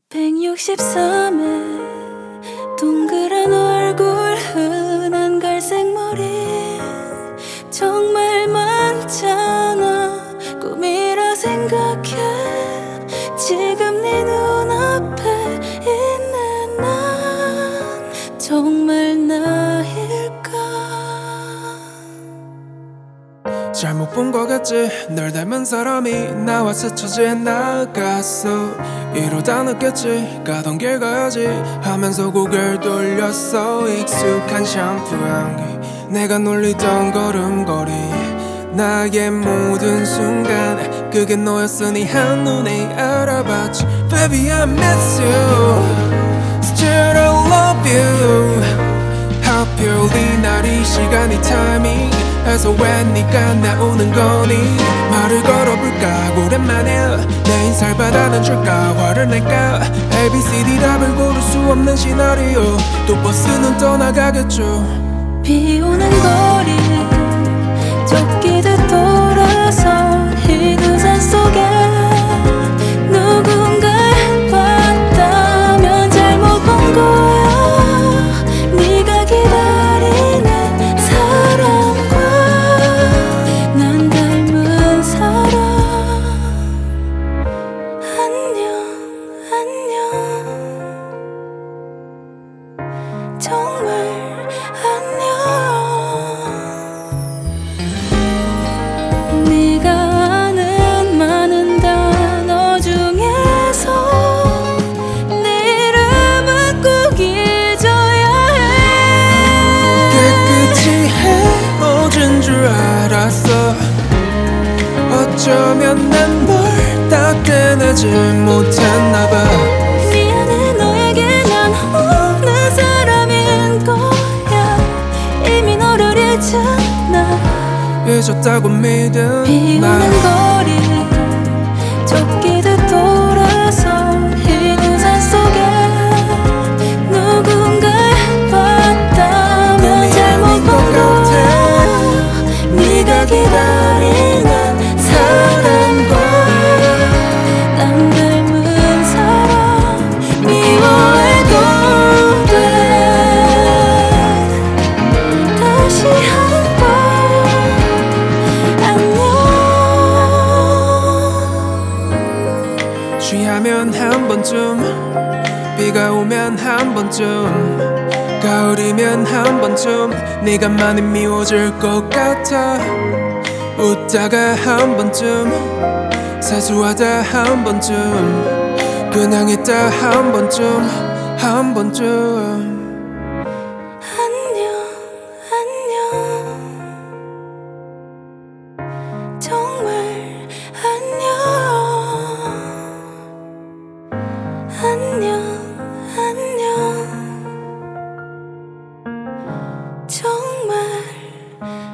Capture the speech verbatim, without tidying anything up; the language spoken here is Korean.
백육십삼에 동그란 얼굴 흔한 갈색 머리 정말 많잖아. 꿈이라 생각해. 지금 네 눈앞에 있는 난 정말 나일까? 잘못 본 거겠지. 널 닮은 사람이 나와 스쳐져 나갔어. 이러다 늦겠지. 가던 길 가야지 하면서 고개를 돌렸어. 익숙한 샴푸 향기, 내가 놀리던 걸음걸이, 나의 모든 순간 그게 너였으니 한눈에 알아봤지. Baby I miss you, still I love you. 하필 이날이 시간이 타이밍 해서 왜 네가 나오는 거니. 말을 걸어볼까 오랜만에. 내 인사를 받아줄까 화를 낼까. A B C D 답을 고를 수 없는 시나리오. 또 버스는 떠나가겠죠. 비 오는 거리 쫓기듯 돌아서 흰 우산 속에 누군가를 봤다면 잘못 본 거야. 네가 기다리는 사람과 난 닮은 사람. 안녕 안녕 정말 안녕. 네가 아는 많은 단어 중에서 네 이름은 꼭 잊어야 해. 깨끗이 헤어진 줄 알았어. 어쩌면 난 널 다 떼내지 못했나봐. 미안해 너에게 난 없는 사람인 거야. 이미 너를 잊었나. 잊었다고 믿은 비 나. 오는 거리 쫓기듯 돌아서 흰 우산 속에 누군가를 봤다면 잘못 본 거야. 네가 기다리는 사람과 난 닮은 사람. 미워해도 돼. 다시 한번 안녕. 취하면 한 번쯤, 비가 오면 한 번쯤, 가을이면 한 번쯤 네가 많이 미워질 것 같아. 웃다가 한 번쯤, 사수하다 한 번쯤, 그냥 있다 한 번쯤, 한 번쯤. 안녕 안녕 정말 안녕. 안녕 안녕 정말